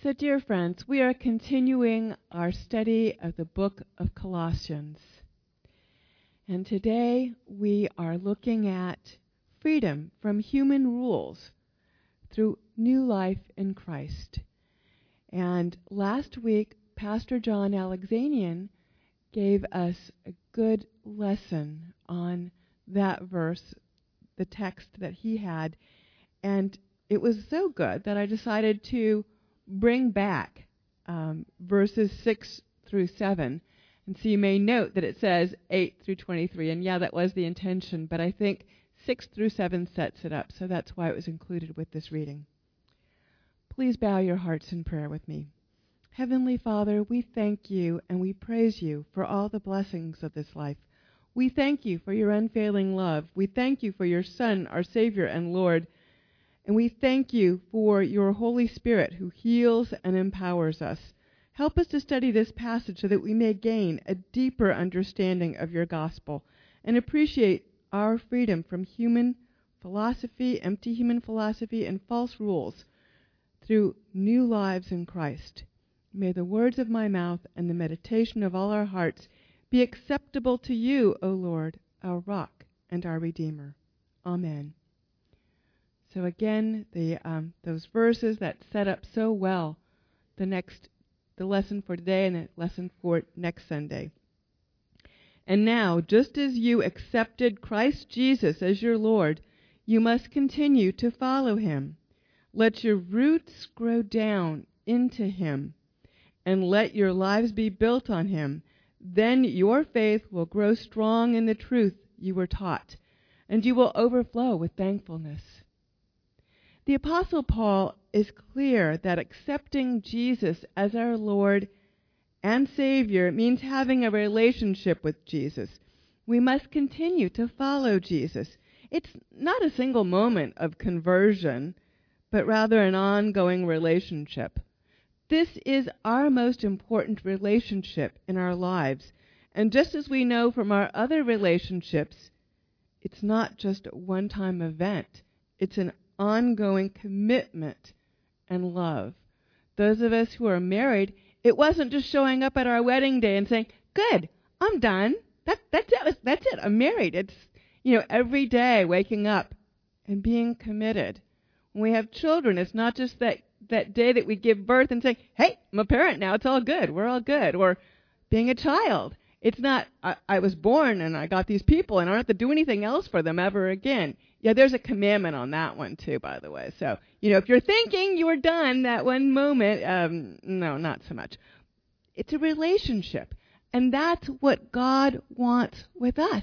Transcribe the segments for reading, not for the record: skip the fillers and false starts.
So, dear friends, we are continuing our study of the book of Colossians. And today we are looking at freedom from human rules through new life in Christ. And last week, Pastor John Alexanian gave us a good lesson on that verse, the text that he had. And it was so good that I decided to bring back verses 6 through 7. And so you may note that it says 8 through 23. And yeah, that was the intention, but I think 6 through 7 sets it up. So that's why it was included with this reading. Please bow your hearts in prayer with me. Heavenly Father, we thank you and we praise you for all the blessings of this life. We thank you for your unfailing love. We thank you for your Son, our Savior and Lord. And we thank you for your Holy Spirit who heals and empowers us. Help us to study this passage so that we may gain a deeper understanding of your gospel and appreciate our freedom from human philosophy, empty human philosophy, and false rules through new lives in Christ. May the words of my mouth and the meditation of all our hearts be acceptable to you, O Lord, our rock and our Redeemer. Amen. So again, those verses that set up so well the lesson for today and the lesson for next Sunday. And now, just as you accepted Christ Jesus as your Lord, you must continue to follow him. Let your roots grow down into him, and let your lives be built on him. Then your faith will grow strong in the truth you were taught, and you will overflow with thankfulness. The Apostle Paul is clear that accepting Jesus as our Lord and Savior means having a relationship with Jesus. We must continue to follow Jesus. It's not a single moment of conversion, but rather an ongoing relationship. This is our most important relationship in our lives. And just as we know from our other relationships, it's not just a one-time event. It's an ongoing commitment and love. Those of us who are married, it wasn't just showing up at our wedding day and saying, "Good, I'm done. That's it. I'm married." It's, every day waking up and being committed. When we have children, it's not just that day that we give birth and say, "Hey, I'm a parent now. It's all good. We're all good." Or being a child. It's not, I was born and I got these people and I don't have to do anything else for them ever again. Yeah, there's a commandment on that one too, by the way. So, if you're thinking you were done that one moment, no, not so much. It's a relationship. And that's what God wants with us,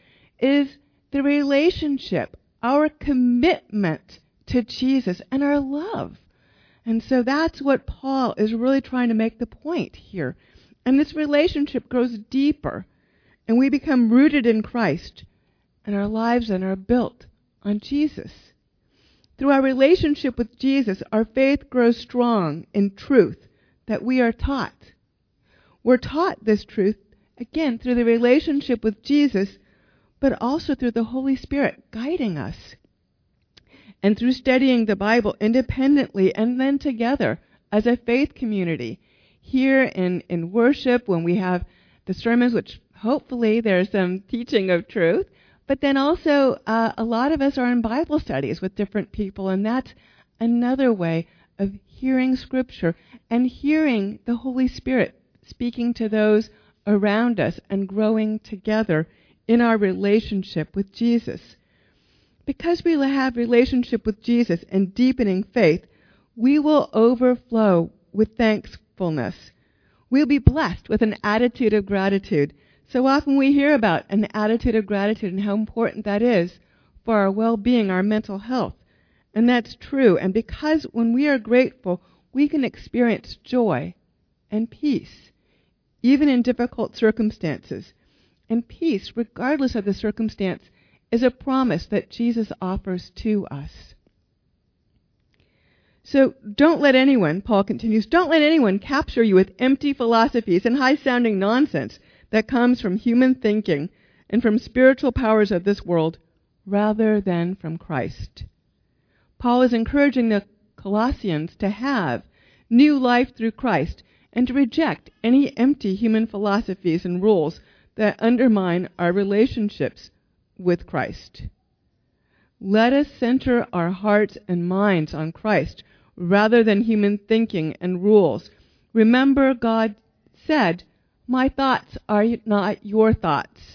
is the relationship, our commitment to Jesus and our love. And so that's what Paul is really trying to make the point here. And this relationship grows deeper, and we become rooted in Christ, and our lives then are built on Jesus. Through our relationship with Jesus, our faith grows strong in truth that we are taught. We're taught this truth, again, through the relationship with Jesus, but also through the Holy Spirit guiding us. And through studying the Bible independently and then together as a faith community. Here in worship, when we have the sermons, which hopefully there's some teaching of truth, but then also a lot of us are in Bible studies with different people, and that's another way of hearing Scripture and hearing the Holy Spirit speaking to those around us and growing together in our relationship with Jesus. Because we have relationship with Jesus and deepening faith, we will overflow with thankfulness. We'll be blessed with an attitude of gratitude. So often we hear about an attitude of gratitude and how important that is for our well-being, our mental health. And that's true. And because when we are grateful, we can experience joy and peace, even in difficult circumstances. And peace, regardless of the circumstance, is a promise that Jesus offers to us. So don't let anyone, Paul continues, don't let anyone capture you with empty philosophies and high-sounding nonsense that comes from human thinking and from spiritual powers of this world rather than from Christ. Paul is encouraging the Colossians to have new life through Christ, and to reject any empty human philosophies and rules that undermine our relationships with Christ. Let us center our hearts and minds on Christ rather than human thinking and rules. Remember, God said, "My thoughts are not your thoughts.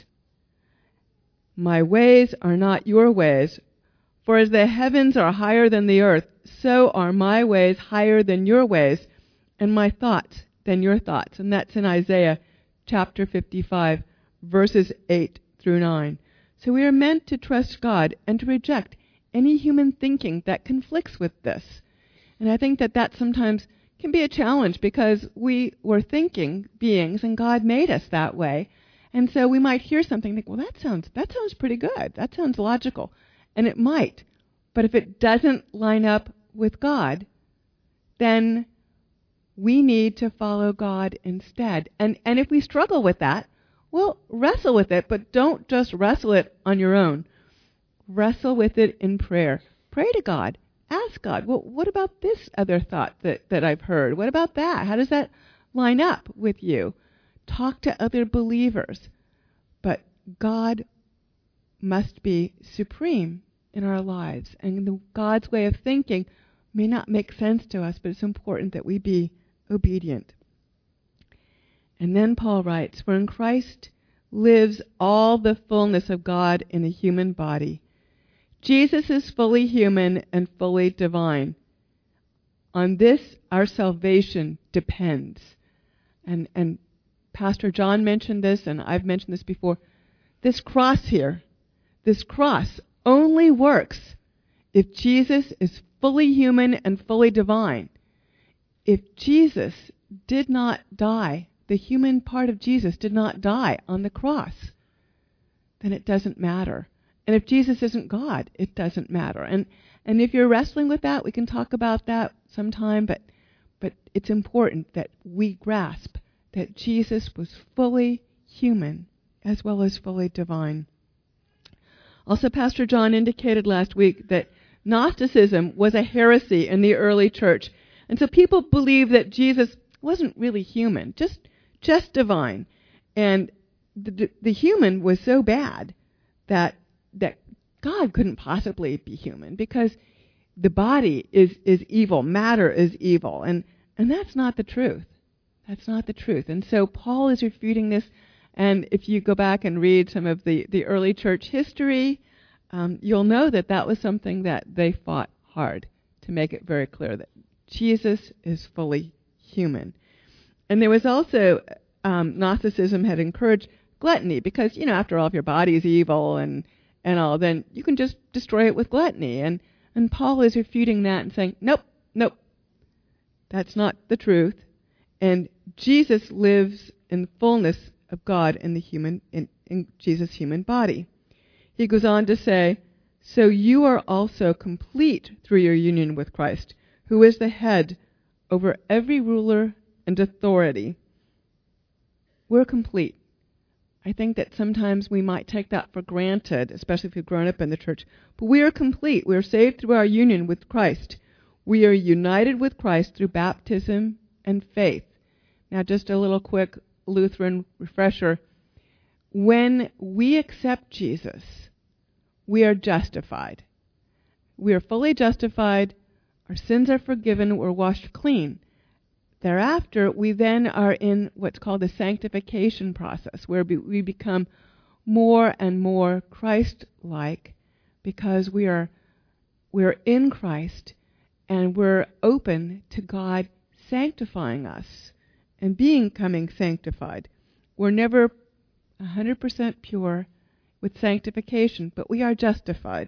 My ways are not your ways. For as the heavens are higher than the earth, so are my ways higher than your ways, and my thoughts than your thoughts." And that's in Isaiah chapter 55, verses 8 through 9. So we are meant to trust God and to reject any human thinking that conflicts with this. And I think that sometimes can be a challenge because we were thinking beings and God made us that way. And so we might hear something and think, well, that sounds pretty good. That sounds logical. And it might. But if it doesn't line up with God, then we need to follow God instead. And if we struggle with that, well, wrestle with it, but don't just wrestle it on your own. Wrestle with it in prayer. Pray to God. Ask God, well, what about this other thought that I've heard? What about that? How does that line up with you? Talk to other believers. But God must be supreme in our lives. And God's way of thinking may not make sense to us, but it's important that we be obedient. And then Paul writes, "For in Christ lives all the fullness of God in a human body." Jesus is fully human and fully divine. On this, our salvation depends. And Pastor John mentioned this, and I've mentioned this before. This cross here, this cross only works if Jesus is fully human and fully divine. If Jesus did not die, the human part of Jesus did not die on the cross, then it doesn't matter. And if Jesus isn't God, it doesn't matter. And if you're wrestling with that, we can talk about that sometime, but it's important that we grasp that Jesus was fully human as well as fully divine. Also, Pastor John indicated last week that Gnosticism was a heresy in the early church. And so people believed that Jesus wasn't really human, just divine. And the human was so bad that God couldn't possibly be human because the body is evil, matter is evil, and that's not the truth. That's not the truth. And so Paul is refuting this, and if you go back and read some of the early church history, you'll know that was something that they fought hard to make it very clear that Jesus is fully human. And there was also, Gnosticism had encouraged gluttony because, after all, if your body is evil and all, then you can just destroy it with gluttony. And Paul is refuting that and saying, nope, that's not the truth. And Jesus lives in the fullness of God in Jesus' human body. He goes on to say, "So you are also complete through your union with Christ, who is the head over every ruler and authority." We're complete. I think that sometimes we might take that for granted, especially if we've grown up in the church. But we are complete. We are saved through our union with Christ. We are united with Christ through baptism and faith. Now, just a little quick Lutheran refresher. When we accept Jesus, we are justified. We are fully justified. Our sins are forgiven. We're washed clean. Thereafter, we then are in what's called the sanctification process, where we become more and more Christ-like because we're in Christ and we're open to God sanctifying us and becoming sanctified. We're never 100% pure with sanctification, but we are justified.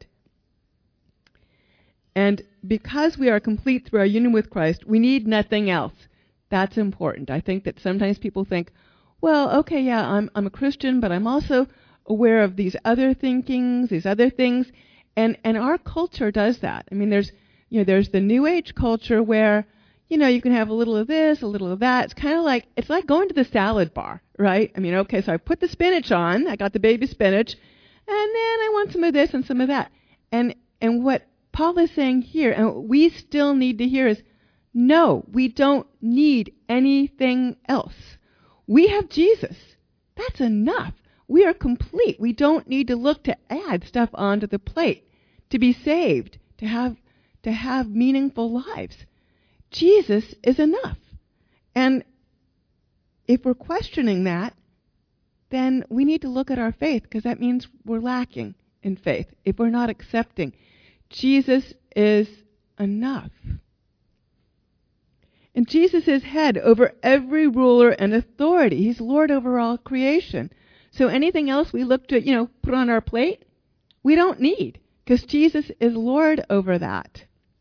And because we are complete through our union with Christ, we need nothing else. That's important. I think that sometimes people think, well, okay, yeah, I'm a Christian, but I'm also aware of these other thinkings, these other things, and our culture does that. I mean, there's the New Age culture where, you can have a little of this, a little of that. It's like going to the salad bar, right? I mean, okay, so I put the spinach on, I got the baby spinach, and then I want some of this and some of that. And what Paul is saying here, and what we still need to hear is, No, we don't need anything else. We have Jesus. That's enough. We are complete. We don't need to look to add stuff onto the plate to be saved, to have meaningful lives. Jesus is enough. And if we're questioning that, then we need to look at our faith, because that means we're lacking in faith if we're not accepting Jesus is enough. And Jesus is head over every ruler and authority. He's Lord over all creation. So anything else we look to, put on our plate, we don't need, because Jesus is Lord over that.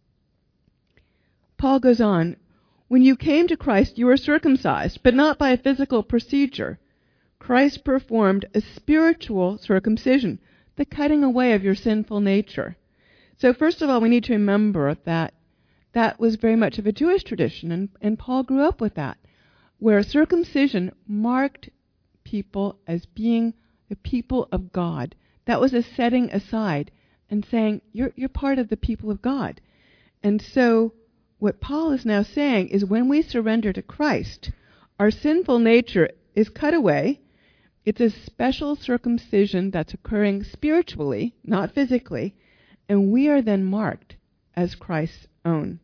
Paul goes on, when you came to Christ, you were circumcised, but not by a physical procedure. Christ performed a spiritual circumcision, the cutting away of your sinful nature. So first of all, we need to remember that that was very much of a Jewish tradition, and Paul grew up with that, where circumcision marked people as being the people of God. That was a setting aside and saying, you're part of the people of God. And so what Paul is now saying is when we surrender to Christ, our sinful nature is cut away. It's a special circumcision that's occurring spiritually, not physically, and we are then marked as Christ's own.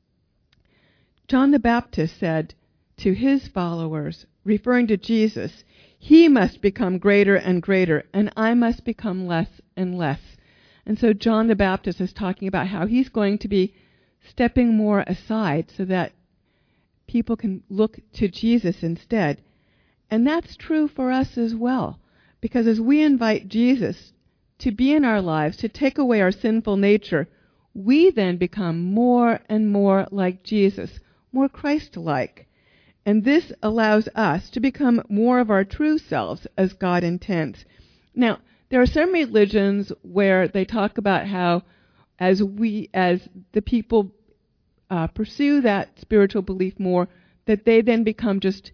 John the Baptist said to his followers, referring to Jesus, he must become greater and greater, and I must become less and less. And so John the Baptist is talking about how he's going to be stepping more aside so that people can look to Jesus instead. And that's true for us as well, because as we invite Jesus to be in our lives, to take away our sinful nature, we then become more and more like Jesus, more Christ-like. And this allows us to become more of our true selves as God intends. Now, there are some religions where they talk about how as the people pursue that spiritual belief more, that they then become just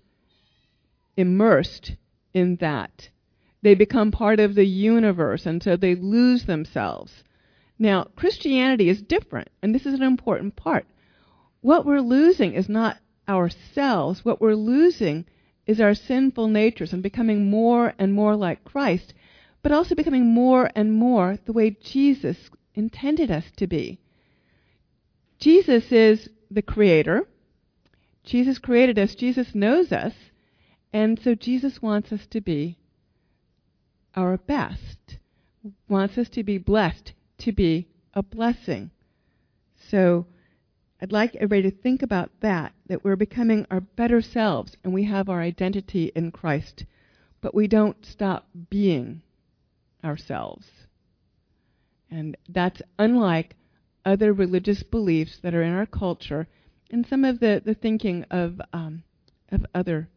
immersed in that. They become part of the universe, and so they lose themselves. Now, Christianity is different, and this is an important part. What we're losing is not ourselves. What we're losing is our sinful natures and becoming more and more like Christ, but also becoming more and more the way Jesus intended us to be. Jesus is the creator. Jesus created us. Jesus knows us. And so Jesus wants us to be our best, wants us to be blessed, to be a blessing. So I'd like everybody to think about that we're becoming our better selves and we have our identity in Christ, but we don't stop being ourselves. And that's unlike other religious beliefs that are in our culture and some of the thinking of other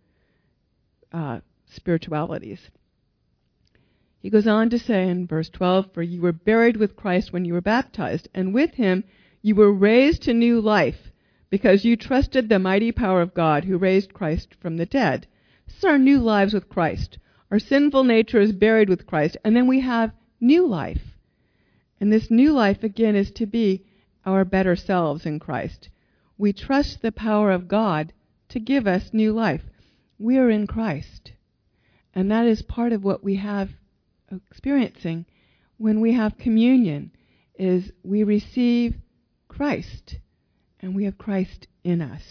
spiritualities. He goes on to say in verse 12, for you were buried with Christ when you were baptized, and with him you were raised to new life, because you trusted the mighty power of God who raised Christ from the dead. This is our new lives with Christ. Our sinful nature is buried with Christ, and then we have new life. And this new life, again, is to be our better selves in Christ. We trust the power of God to give us new life. We are in Christ. And that is part of what we have experiencing when we have communion, is we receive Christ, and we have Christ in us.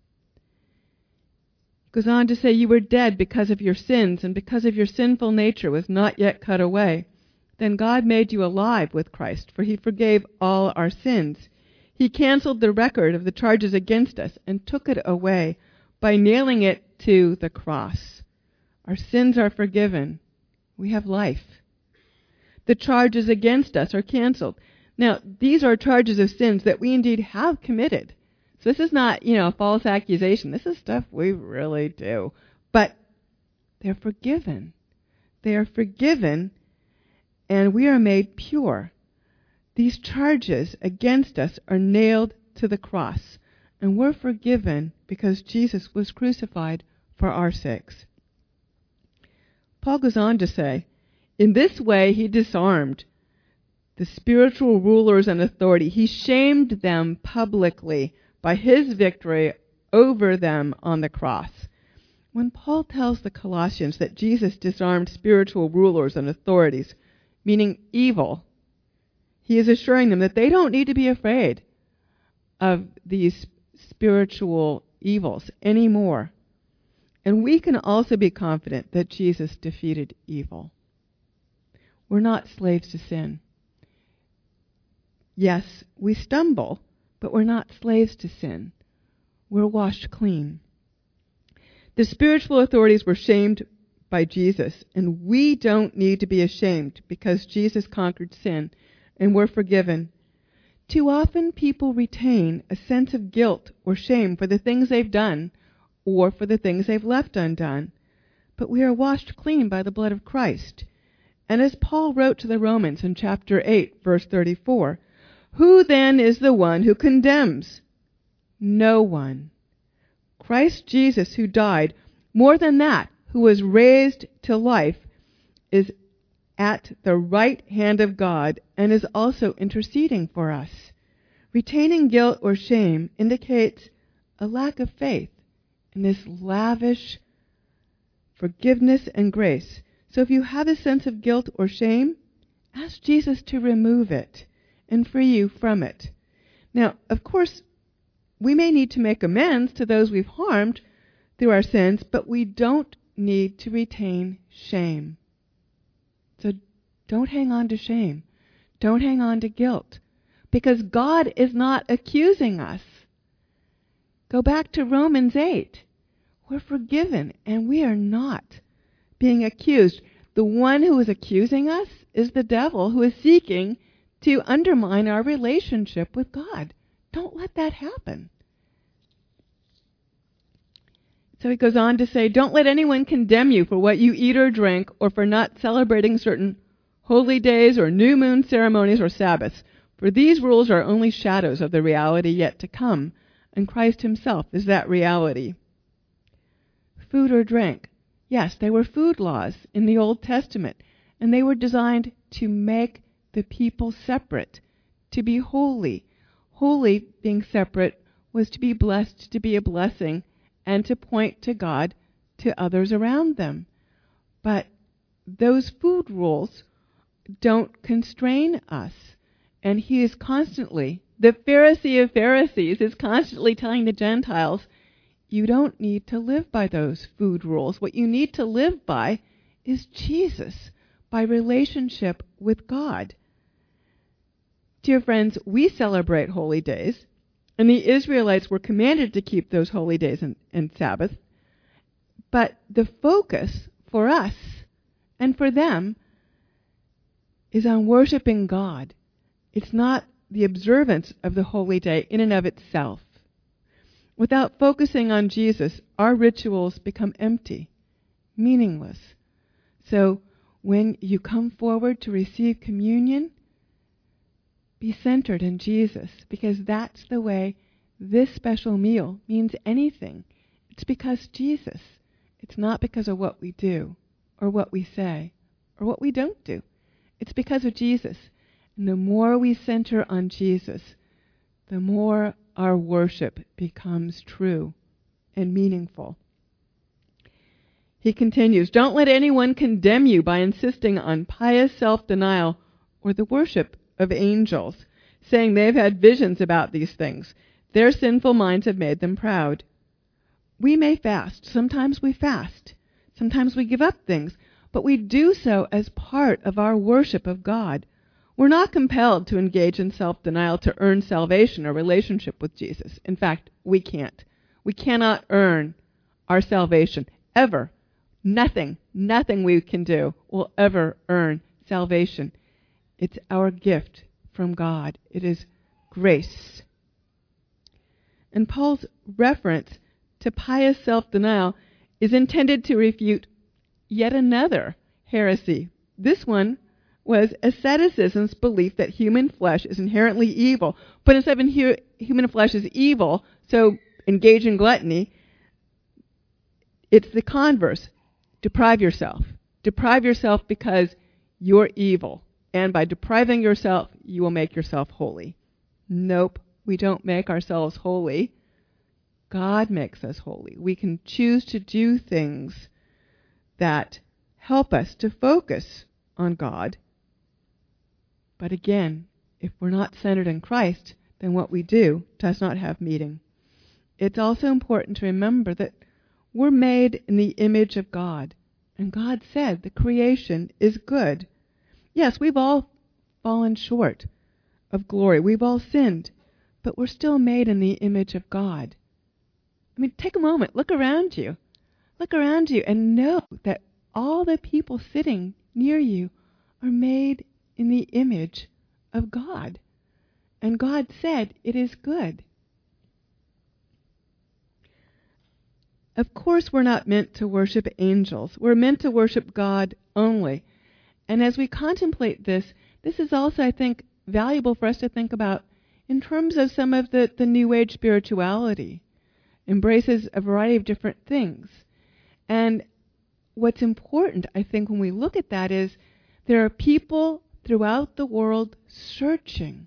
It goes on to say, you were dead because of your sins, and because of your sinful nature was not yet cut away. Then God made you alive with Christ, for he forgave all our sins. He canceled the record of the charges against us and took it away by nailing it to the cross. Our sins are forgiven. We have life. The charges against us are canceled. Now, these are charges of sins that we indeed have committed. So this is not, a false accusation. This is stuff we really do. But they're forgiven. They are forgiven, and we are made pure. These charges against us are nailed to the cross, and we're forgiven because Jesus was crucified for our sakes. Paul goes on to say, in this way he disarmed the spiritual rulers and authority. He shamed them publicly by his victory over them on the cross. When Paul tells the Colossians that Jesus disarmed spiritual rulers and authorities, meaning evil, he is assuring them that they don't need to be afraid of these spiritual evils anymore. And we can also be confident that Jesus defeated evil. We're not slaves to sin. Yes, we stumble, but we're not slaves to sin. We're washed clean. The spiritual authorities were shamed by Jesus, and we don't need to be ashamed because Jesus conquered sin and we're forgiven. Too often people retain a sense of guilt or shame for the things they've done or for the things they've left undone. But we are washed clean by the blood of Christ. And as Paul wrote to the Romans in chapter 8, verse 34, who then is the one who condemns? No one. Christ Jesus, who died, more than that, who was raised to life, is at the right hand of God and is also interceding for us. Retaining guilt or shame indicates a lack of faith in this lavish forgiveness and grace. So if you have a sense of guilt or shame, ask Jesus to remove it and free you from it. Now, of course, we may need to make amends to those we've harmed through our sins, but we don't need to retain shame. So don't hang on to shame. Don't hang on to guilt, because God is not accusing us. Go back to Romans 8. We're forgiven, and we are not being accused. The one who is accusing us is the devil, who is seeking to undermine our relationship with God. Don't let that happen. So he goes on to say, don't let anyone condemn you for what you eat or drink, or for not celebrating certain holy days or new moon ceremonies or Sabbaths. For these rules are only shadows of the reality yet to come, and Christ himself is that reality. Food or drink. Yes, they were food laws in the Old Testament, and they were designed to make the people separate, to be holy. Holy, being separate, was to be blessed, to be a blessing, and to point to God to others around them. But those food rules don't constrain us. And he is constantly, the Pharisee of Pharisees is constantly telling the Gentiles, you don't need to live by those food rules. What you need to live by is Jesus, by relationship with God. Dear friends, we celebrate holy days, and the Israelites were commanded to keep those holy days and Sabbath. But the focus for us and for them is on worshiping God. It's not the observance of the holy day in and of itself. Without focusing on Jesus, our rituals become empty, meaningless. So when you come forward to receive communion, be centered in Jesus, because that's the way this special meal means anything. It's because Jesus. It's not because of what we do or what we say or what we don't do. It's because of Jesus. And the more we center on Jesus, the more our worship becomes true and meaningful. He continues, don't let anyone condemn you by insisting on pious self-denial or the worship of angels, saying they've had visions about these things. Their sinful minds have made them proud. We may fast. Sometimes we fast. Sometimes we give up things. But we do so as part of our worship of God. We're not compelled to engage in self-denial to earn salvation or relationship with Jesus. In fact, we can't. We cannot earn our salvation, ever. Nothing we can do will ever earn salvation. It's our gift from God. It is grace. And Paul's reference to pious self-denial is intended to refute yet another heresy. This one was asceticism's belief that human flesh is inherently evil. But instead of human flesh is evil, so engage in gluttony, it's the converse. Deprive yourself. Deprive yourself because you're evil. And by depriving yourself, you will make yourself holy. Nope. We don't make ourselves holy. God makes us holy. We can choose to do things that help us to focus on God. But again, if we're not centered in Christ, then what we do does not have meaning. It's also important to remember that we're made in the image of God. And God said the creation is good. Yes, we've all fallen short of glory. We've all sinned. But we're still made in the image of God. I mean, take a moment. Look around you. Look around you and know that all the people sitting near you are made in the image of God. And God said it is good. Of course, we're not meant to worship angels. We're meant to worship God only. And as we contemplate this, this is also, I think, valuable for us to think about in terms of some of the New Age spirituality. Embraces a variety of different things. And what's important, I think, when we look at that is there are people throughout the world searching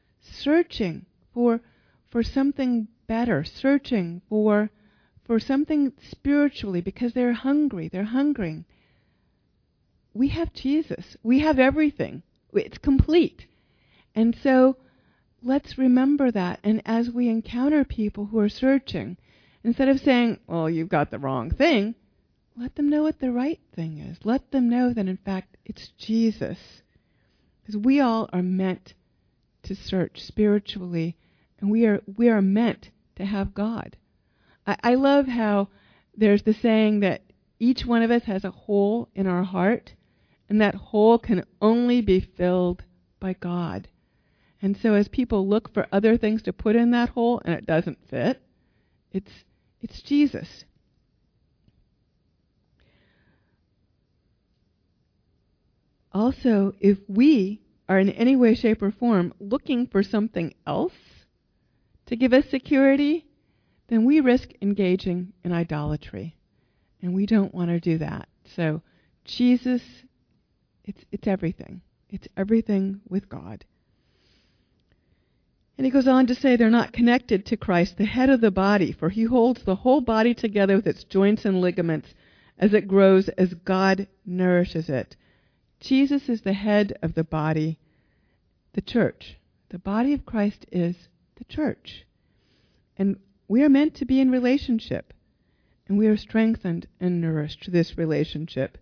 for something better, searching for something spiritually because they're hungry. They're hungering. We have Jesus. We have everything. It's complete. And so let's remember that. And as we encounter people who are searching, instead of saying, well, you've got the wrong thing, let them know what the right thing is. Let them know that, in fact, it's Jesus. Because we all are meant to search spiritually, and we are meant to have God. I love how there's the saying that each one of us has a hole in our heart, and that hole can only be filled by God. And so as people look for other things to put in that hole and it doesn't fit, it's Jesus. Also, if we are in any way, shape, or form looking for something else to give us security, then we risk engaging in idolatry. And we don't want to do that. So Jesus, it's everything. It's everything with God. And he goes on to say they're not connected to Christ, the head of the body, for he holds the whole body together with its joints and ligaments as it grows, as God nourishes it. Jesus is the head of the body, the church. The body of Christ is the church. And we are meant to be in relationship. And we are strengthened and nourished to this relationship.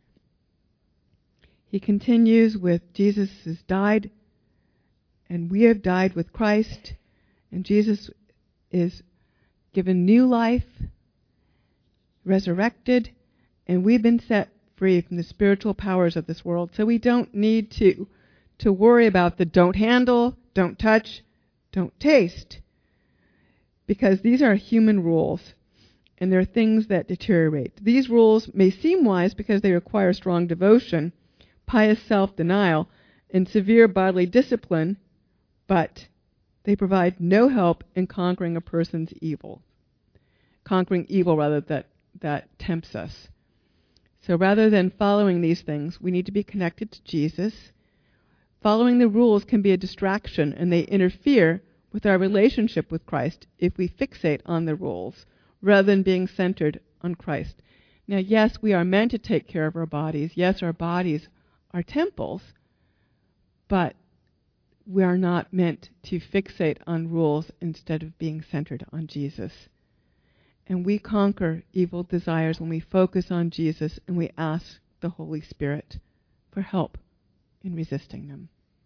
He continues with Jesus has died, and we have died with Christ, and Jesus is given new life, resurrected, and we've been set free from the spiritual powers of this world. So we don't need to worry about the don't handle, don't touch, don't taste, because these are human rules, and they're things that deteriorate. These rules may seem wise because they require strong devotion, pious self-denial, and severe bodily discipline, but they provide no help in conquering a person's evil. Conquering evil, rather, that tempts us. So rather than following these things, we need to be connected to Jesus. Following the rules can be a distraction, and they interfere with our relationship with Christ if we fixate on the rules rather than being centered on Christ. Now, yes, we are meant to take care of our bodies. Yes, our bodies are temples, but we are not meant to fixate on rules instead of being centered on Jesus. And we conquer evil desires when we focus on Jesus and we ask the Holy Spirit for help in resisting them.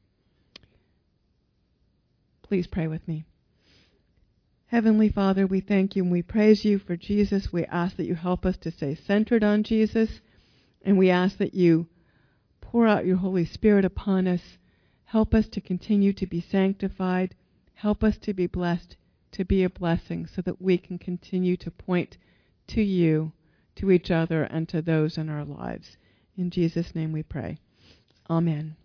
Please pray with me. Heavenly Father, we thank you and we praise you for Jesus. We ask that you help us to stay centered on Jesus, and we ask that you pour out your Holy Spirit upon us. Help us to continue to be sanctified. Help us to be blessed, to be a blessing, so that we can continue to point to you, to each other, and to those in our lives. In Jesus' name we pray. Amen.